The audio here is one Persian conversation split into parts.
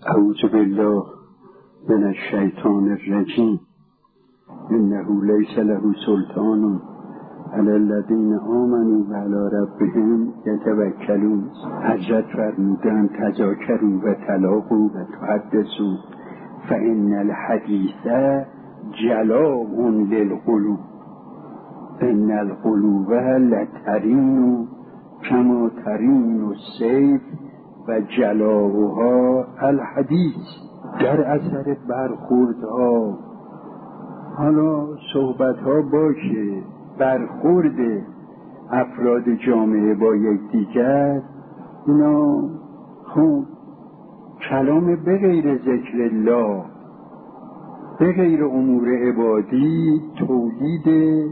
اعوذ بالله من الشیطان الرجیم. انه لیس له سلطان علی الذین آمنوا و علی ربهم یتوکلون. حضرت فرمودند تذاکروا و تلاقوا و تحدثوا فان الحدیث جلاء للقلوب ان القلوب لترین کما ترین السیف و جلاؤها الحدیث. در اثر برخوردها، حالا صحبتها باشه، برخورد افراد جامعه با یکدیگر، اینا خوب کلام به غیر ذکر الله، به غیر امور عبادی تولید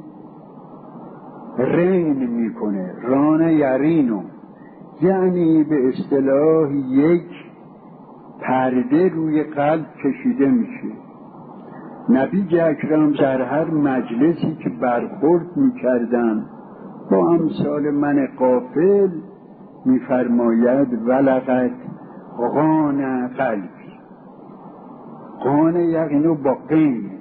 رین میکنه، ران یرینو، یعنی به اصطلاح یک پرده روی قلب کشیده میشه. نبی اکرم در هر مجلسی که برخورد میکردن با امثال من غافل میفرماید ولقد غان قلبی. غان یقینو با قین.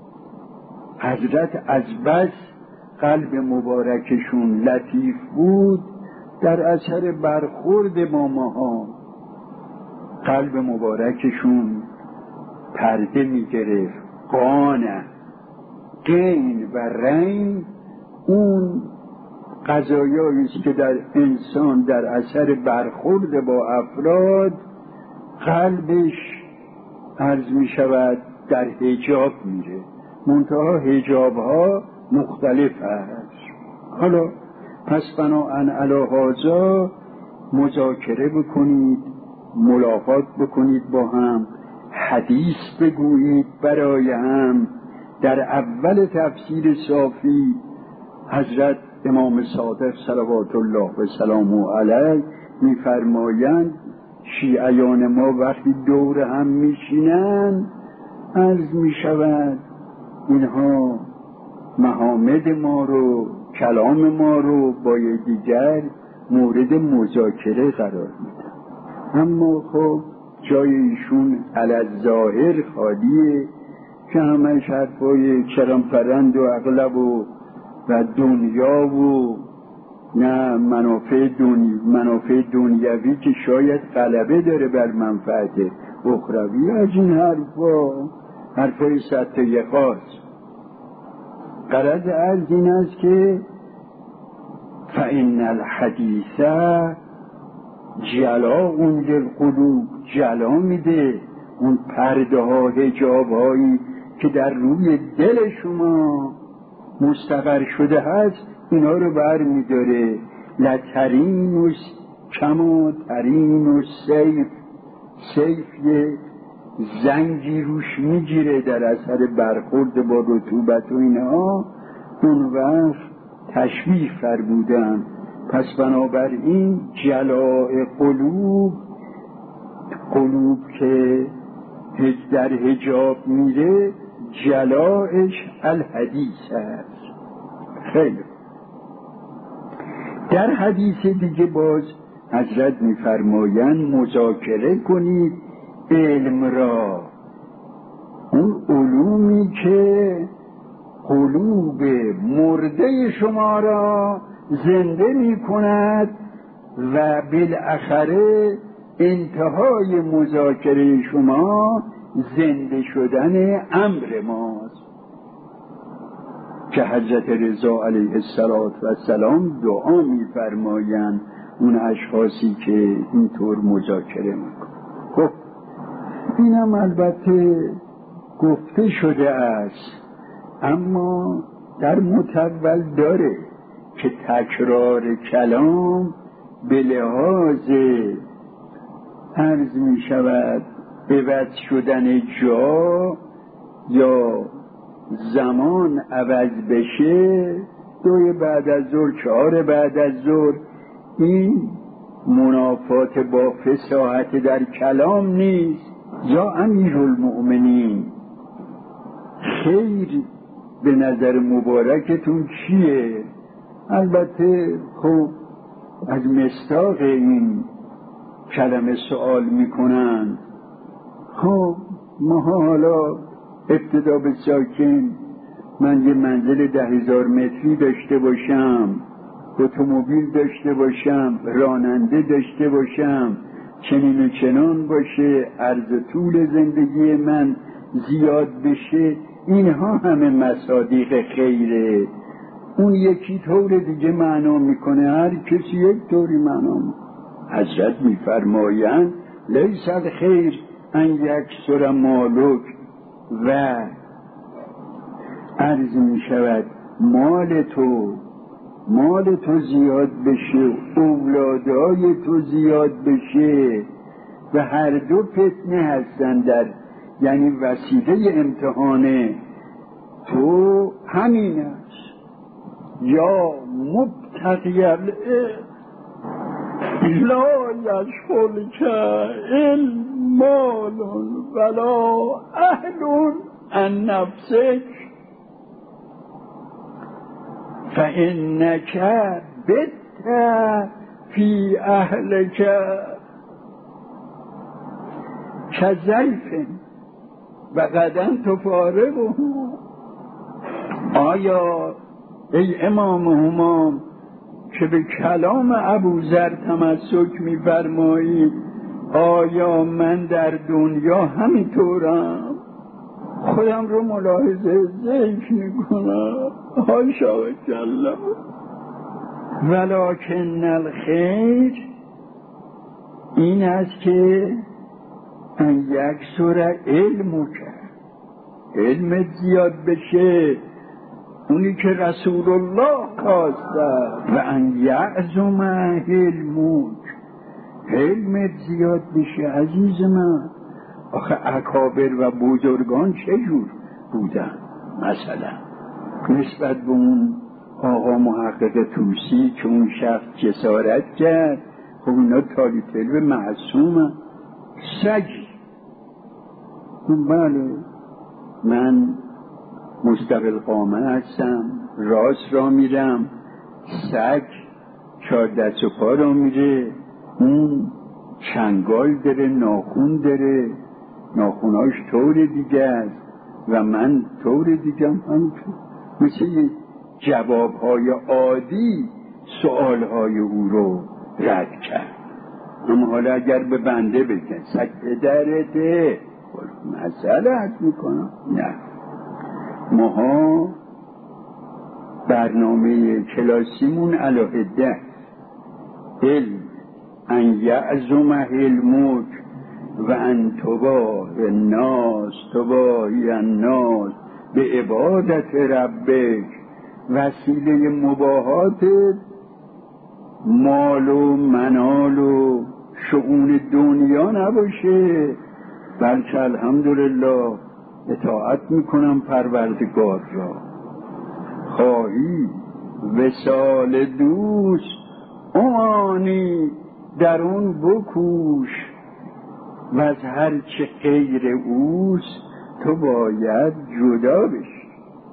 حضرت از بس قلب مبارکشون لطیف بود، در اثر برخورد با ماها قلب مبارکشون پرده میگرفت. قانه، قین و رین اون قضایایی است که در انسان در اثر برخورد با افراد قلبش عرض می شود در حجاب میره. منتها حجاب ها مختلف است. حالا پس بناهن علی هذا مذاکره بکنید، ملاقات بکنید با هم، حدیث بگویید برای هم. در اول تفسیر صافی حضرت امام صادق صلوات الله و سلامه علیه میفرمایند شیعیان ما وقتی دور هم میشینن عرض میشود اینها محامد ما رو، کلام ما رو با دیگر مورد مذاکره قرار میدن. اما خب جای ایشون علی الظاهر خالیه که همش حرفای چرم پرند و اغلب و دنیا و نه منافع دنیوی که شاید غلبه داره بر منفعت اخروی. از این حرفای سطحی خاص. غرض از این است که فإن الحدیث جلاء للقلوب، جلا میده اون پرده ها، حجاب هایی که در روی دل شما مستقر شده هست، اینا رو بر میداره. لترین کما ترین سیف، سیف یه زنگی روش میگیره در اثر برخورد با رطوبت و اینها، اون وقت تشبیه فرمودن. پس بنابراین جلاء قلوب، قلوب که در حجاب میره، جلاءش الحدیث است. خیلی در حدیث دیگه باز حضرت میفرمایند مذاکره کنید علم را، اون علومی که قلوب مرده شما را زنده می کند و بالاخره انتهای مذاکره شما زنده شدن امر ماست، که حضرت رضا علیه السلام دعا می فرمایند اون اشخاصی که اینطور مذاکره میکنن. خب اینم البته گفته شده است، اما در متول داره که تکرار کلام به لحاظ عرض می شود عوض شدن جا یا زمان عوض بشه، 2 بعد از ظهر، 4 بعد از ظهر، این منافات با فصاحت در کلام نیست. یا امیرالمؤمنین خیر به نظر مبارکتون چیه؟ البته خب از مصداق این کلمه سوال میکنن خب ما حالا ابتدا به ساکن، من یه منزل 10,000 متری داشته باشم، اتومبیل داشته باشم، راننده داشته باشم، چنین و چنان باشه، عرض طول زندگی من زیاد بشه، اینها همه مصادیق خیره. اون یکی طور دیگه معنا میکنه، هر کسی یک طوری معنا میکنه. حضرت میفرمایند لیس الخیر ان یکثر مالک، و عرض میشود مال تو زیاد بشه، اولادای تو زیاد بشه، و هر دو فتنه هستن در، یعنی وسیله امتحانه تو همین است. یا مبتغی العلم لا یشغلک علم مال ولا اهل عن نفسک فانک بت فی اهلک کضیف و غدا تفارقه. آیا ای امام همام که به کلام ابوذر تمسک می‌فرمایید، آیا من در دنیا همینطورم؟ خودم رو ملاحظه ذکر میکنم، حاشا و کلا. ولکن الخیر این است که ان یکثر علمک، علمت زیاد بشه، اونی که رسول الله خواسته، و ان یعظم علمک، علمت زیاد بشه. عزیز من، آخه اکابر و بزرگان چجور بودن؟ مثلا نسبت به اون آقا محقق طوسی که اون شخص جسارت کرد، خب اینا تالی تلو معصومه، سگی. بله من مستقل قامه هستم، راست را میرم، سگ 4 دست و پا را میره، اون چنگال داره، ناخون داره، ناخوناش طور دیگه است و من طور دیگه هم همینطور. مثل جوابهای عادی سؤالهای او رو رد کرد. اما حالا اگر به بنده بگن سگ پدرته، مسئله حد میکنم. نه، ماها برنامه کلاسیمون علاهده علم ان یعظم علمک و ان تباهی الناس به عبادت ربک. وسیله مباهاتت مال و منال و شؤون دنیا نباشه، بلکه الحمدلله اطاعت میکنم پروردگار را. خواهی وصال دوست امانی در اون بکوش، و از هر چه غیر اوست تو باید جدا بشی.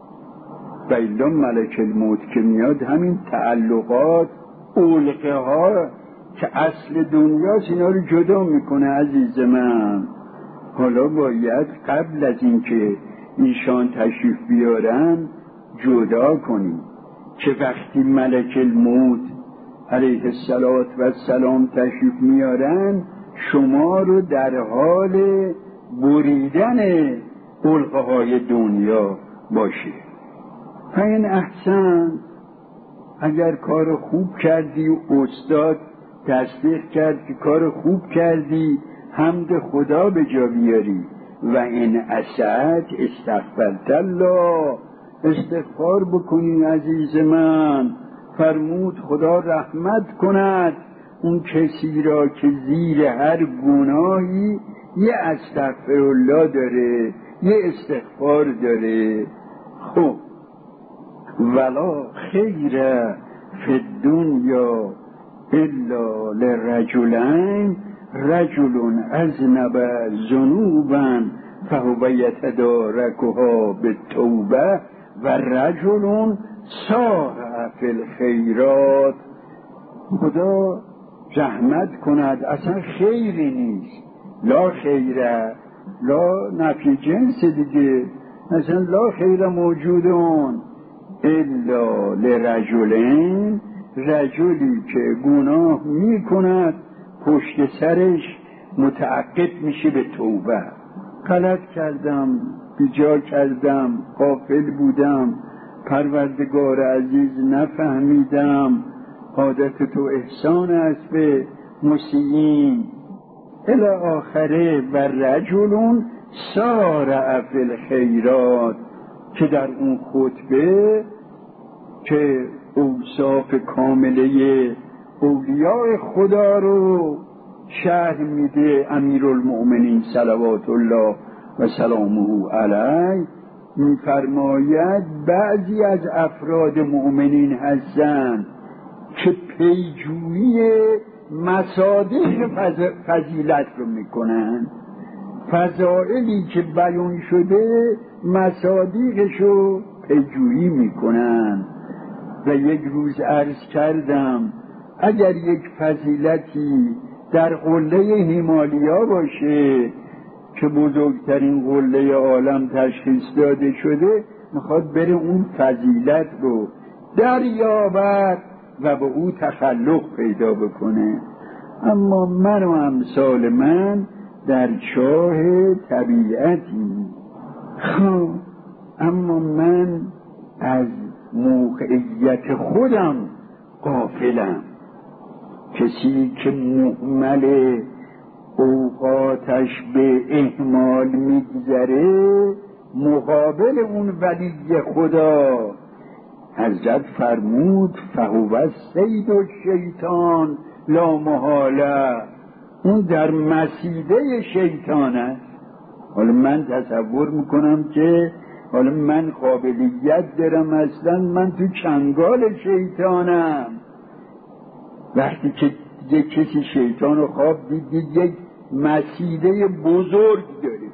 و الا ملک الموت که میاد همین تعلقات علقه ها که اصل دنیاست اینا رو جدا میکنه. عزیز من، حالا باید قبل از اینکه ایشان تشریف بیارن جدا کنیم که وقتی ملک الموت علیه السلام تشریف میارن شما رو در حال بریدن علقه های دنیا باشه. این احسن، اگر کار خوب کردی و استاد تصدیق کرد که کار خوب کردی، حمد خدا به جا بیاری. و این اسد استغفرت الله، استغفار بکنی. عزیز من فرمود خدا رحمت کند اون کسی را که زیر هر گناهی یه استغفرالله داره، یه استغفار داره. خب ولا خیر فی الدنیا الا لرجلین، رجل اذنب ذنوبا فهو یتدارکها بالتوبه و رجل سارع فی الخیرات. خدا رحمت کند، اصلا خیری نیست، لا خیره لا نفی جنس دیگه، مثلا لا خیر موجودون الا لرجلین، رجلی که گناه میکند پشت سرش متعقب میشه به توبه. غلط کردم، بیجا کردم، غافل بودم، پروردگار عزیز نفهمیدم، عادت تو احسان است به مسیئین الی آخره. و رجلون سارع فی الخیرات، که در اون خطبه که اوصاف کامله اولیاء خدا رو شرح میده امیرالمؤمنین صلوات الله و سلامه علیه، میفرماید بعضی از افراد مؤمنین هستند که پیجویی مصادیق فضیلت رو میکنن، فضائلی که بیان شده مصادیقش رو پیجویی میکنن. و یک روز عرض کردم اگر یک فضیلتی در قله هیمالیا باشه که بزرگترین قله عالم تشخیص داده شده، میخواد بره اون فضیلت رو دریابد و به او تخلق پیدا بکنه. اما من و امثال من در چاه طبیعتی. اما من از موقعیت خودم غافلم. کسی که مهمل اوقاتش به اهمال میگذره مقابل اون ولی خدا، حضرت فرمود فهو السید الشیطان لا محاله، اون در مسیده شیطان است. حالا من تصور میکنم که حالا من قابلیت دارم، اصلا من تو چنگال شیطانم. وقتی که یک کسی شیطان رو خواب دید یک مسیده بزرگ داره،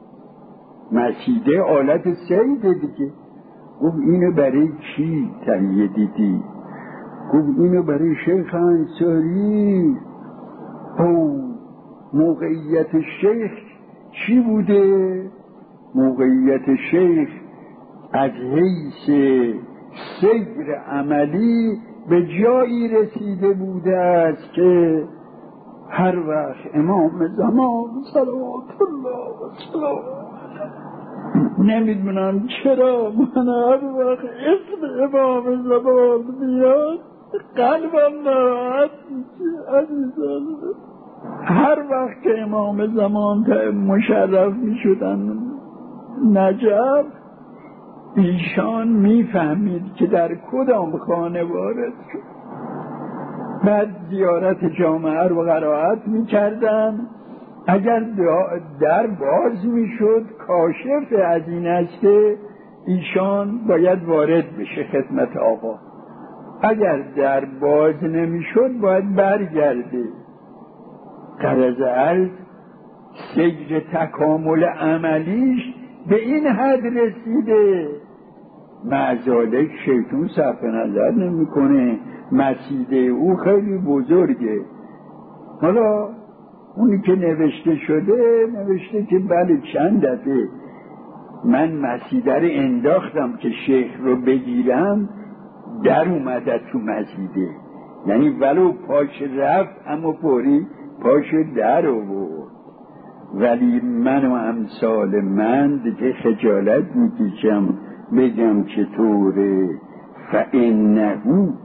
مسیده آلت سیده دیگه. گفت اینو برای کی تهیه دیدی؟ گفت اینو برای شیخ انصاری. او موقعیت شیخ چی بوده؟ موقعیت شیخ از حیث سیر عملی به جایی رسیده بوده است که هر وقت امام زمان صلوات الله و سلامه، نمیدونم چرا من هر وقت اسم امام زمان بیاد قلبم ناراحت میشه عزیزان. هر وقت که امام زمان مشرف میشدن نجف، ایشان میفهمید که در کدام خانه وارد شد. بعد زیارت جامعه رو قرائت میکردن، اگر در باز میشد کاشف از این است که ایشان باید وارد بشه خدمت آقا، اگر در باز نمیشد باید برگرده. غرض عرض سیر تکامل عملیش به این حد رسیده، معذالک شیطون صرف نظر نمیکنه، مسیده او خیلی بزرگه. حالا اونی که نوشته شده نوشته که بله چند دفعه من مسیده رو انداختم که شیخ رو بگیرم، در اومده تو مسیده، یعنی ولو پاش رفت اما پوری پاش در آورد. ولی من و امثال من دیگه خجالت میکشم بگم چطوره. فانه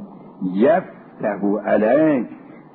یفتح علیک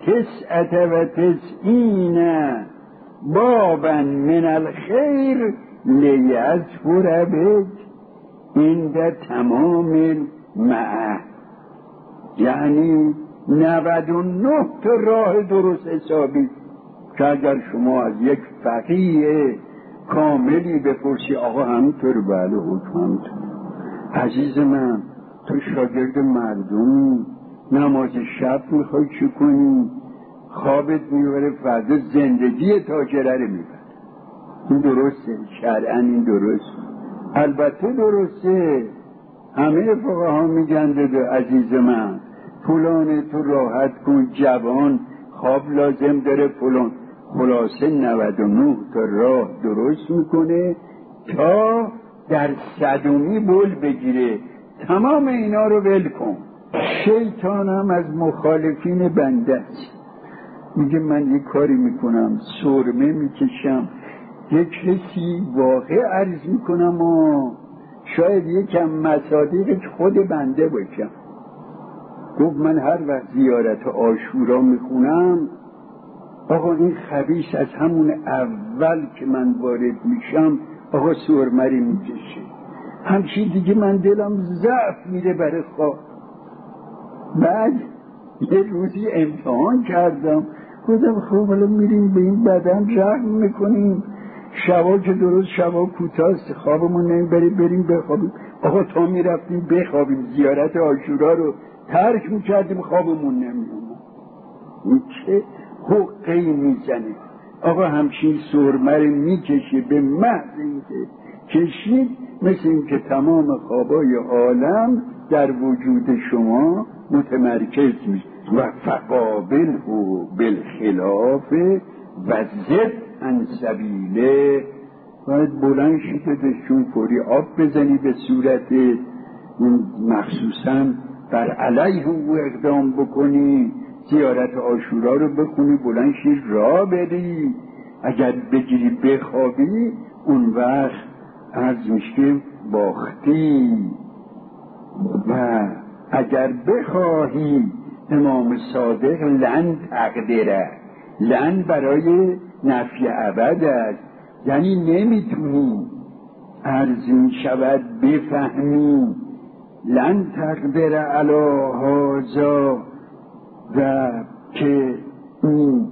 99 بابا من الخیر لیظفر بک عند تمام معه، یعنی 99 تا راه درست حسابی که اگر شما از یک فقیه کاملی بپرسی آقا همینطور، بله حکم همینطور. عزیز من تو شاگرد مردم، نماز شب میخوای چی کنی؟ خوابت میبره، فردا زندگی تاجره رو میبره. این درسته، شرعاً این درست، البته درسته. همه فقها میگن عزیز من فلان تو راحت کن، جوان خواب لازم داره فلان. خلاصه 99 تا راه درست میکنه تا در 100می بل بگیره. تمام اینا رو ول کن. شیطان هم از مخالفین بنده است. میگه من یک کاری میکنم، سرمه میکشم، یک کسی واقع عرض میکنم و شاید یکم مصادیق خود بنده باشم. گفت من هر وقت زیارت عاشورا میخونم، آقا این خبیث از همون اول که من وارد میشم آقا سرمری میکشه، همچین دیگه من دلم ضعف میره برای خواب. بعد یه روزی امتحان کردم، گفتم خب حالا میریم به این بدن رحم میکنیم، شبا که درست شبا کوتاست خوابمون نمیبره، بریم بخوابیم. آقا تا میرفتیم بخوابیم زیارت عاشورا رو ترک میکردیم خوابمون نمیومد. این چه حقی میزنه؟ آقا همچین سرمره میکشه به محض اینکه کشید، مثل اینکه تمام خوابای عالم در وجود شما متمرکز میشه. و فقابل و بالخلاف و زد عن سبیله، باید بلند شده دشون فوری آب بزنی به صورت، مخصوصا بر علیه او اقدام بکنی، زیارت عاشورا رو بخونی، بلند شی راه بری. اگر بگیری بخوابی اون وقت عرض میشه باختی. و اگر بخواهی امام صادق لن تقدره، لن برای نفی ابد است، یعنی نمیتونی، عرض میشود بفهمی. لن تقدره علی هذا، و که این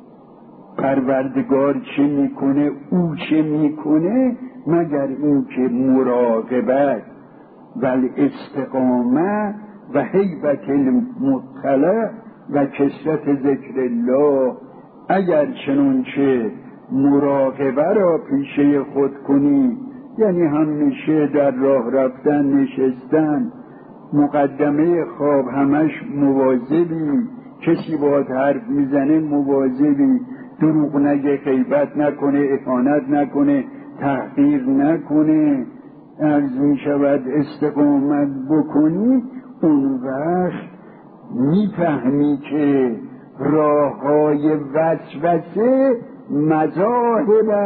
پروردگار چه میکنه، او چه میکنه، مگر این که مراقبت و الاستقامه و هیبت المطلع و کثرت ذکر الله. اگر چنانچه مراقبه را پیشه خود کنی، یعنی همیشه در راه رفتن، نشستن، مقدمه خواب همش مواظبی، کسی باهات حرف میزنه مواظبی، دروغ نگه، غیبت نکنه، اهانت نکنه، تحقیر نکنه، عرض میشود استقامت بکنی، اون وقت میفهمی که راه های وسوسه، مذاهب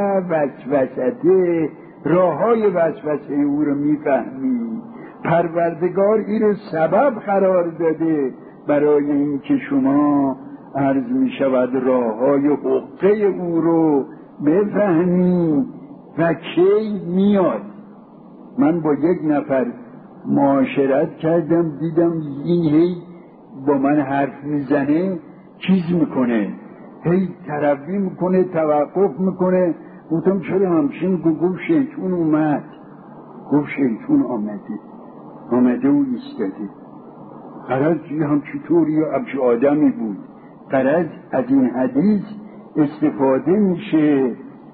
وسوسته، راه های وسوسه او رو میفهمی. پروردگار این رو سبب قرار داده برای اینکه شما عرض می شود راه های حقه او رو بفهمی. و کی میاد؟ من با یک نفر معاشرت کردم، دیدم این هی با من حرف میزنه، چیز میکنه، هی تربی میکنه، توقف میکنه. گفتم چرا همچین؟ گفت شیطون اومد. گفت شیطون آمده و ایستاده. قرار همچی طوری یا همچی آدمی بود. قرار از این حدیث استفاده میشه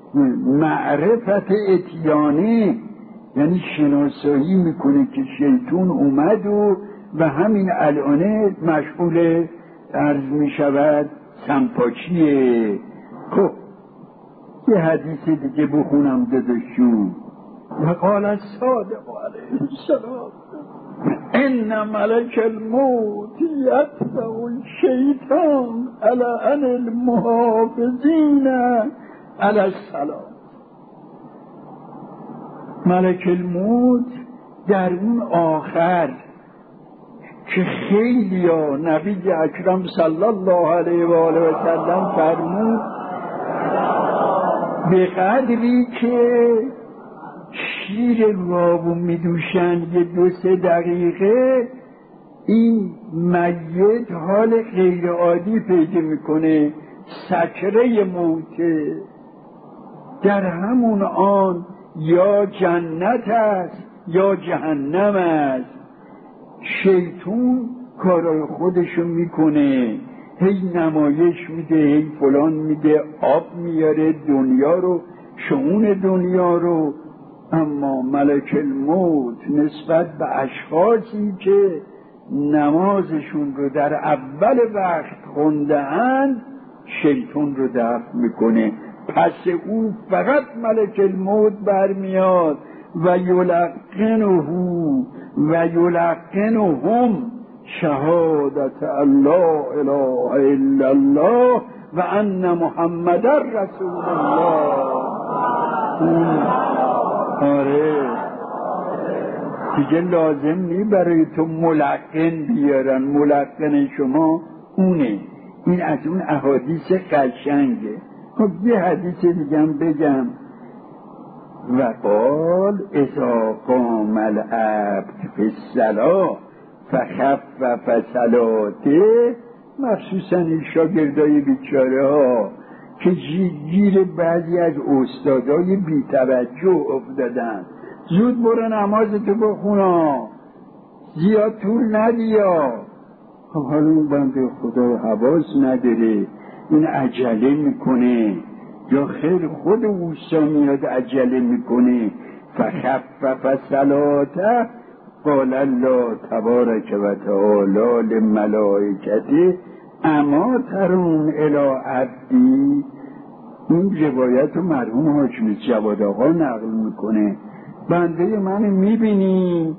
معرفت اتیانه، یعنی شناسایی میکنه که شیطون اومد و همین الانه مشغول عرض میشود سمپاچیه. خب یه حدیث دیگه بخونم داداشون. وقال الصادق علیه السلام ان ملک الموت یتبع الشیطان علی ان المحافظین علی السلام. ملک الموت در اون آخر که خیلی ها نبی اکرم صلی الله علیه و آله و سلم فرمود به قدری که شیر گاو میدوشن یه 2-3 دقیقه، این میت حال غیر عادی پیدا میکنه، سکره موته. در همون آن یا جنت است یا جهنم است. شیطون کارای خودشو میکنه، هی نمایش میده، هی فلان میده، آب میاره دنیا رو، شؤون دنیا رو. اما ملک الموت نسبت به اشخاصی که نمازشون رو در اول وقت خونده‌اند، شیطان رو دفع میکنه. پس او فقط ملک الموت برمیاد و یلقنهم شهادت الله اله الا الله و ان محمد رسول الله. آره دیگه لازم نی برای تو ملقن بیارن، ملقن شما اونه. این از اون احادیث قشنگه. خب یه حدیث دیگه بگم. و قال اذا قام العبد فی الصلاة فخفف صلاته، مخصوصا این شاگردای بیچاره ها که گیر بعضی از استادای بی‌توجه افتادن. زود برو نمازتو بخونا، زیاد طول ندیا. خب حالا اون بنده خدا حواس نداره، این عجله میکنه یا خیر خود اوسا میاد عجله میکنه. فخفف صلاته قال الله تبارک و تعالی لملائکته اما ترون الی عبدی. این روایت رو مرحوم حاکم جواد آقا نقل میکنه. بنده من میبینی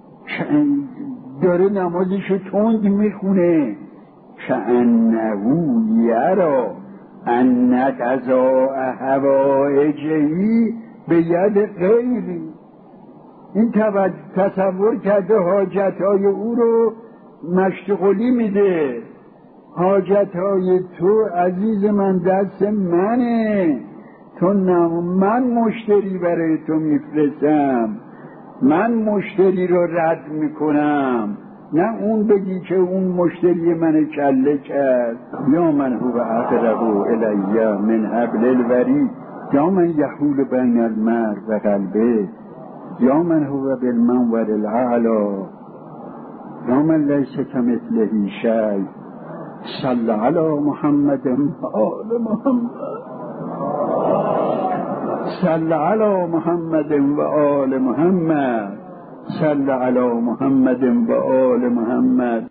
داره نمازشو تند میخونه، کأنه یرا ان قضاء حوائجه به ید غیری. این تصور کرده حاجتهای او رو مشغولی میده. حاجتهای تو عزیز من دست منه، تو من مشتری برای تو میفرستم، من مشتری رو رد میکنم، نه اون بگی که اون مشتری من کله کرد. یا من هو اقرب الی من حبل الورید، یا من یحول بین المرء و قلبه، یا من هو بالمنور الاعلی، یا من لیس کمثله شیء. صلی علی محمد و آل محمد، صلی علی محمد و آل محمد، صلی علی محمد و آل محمد.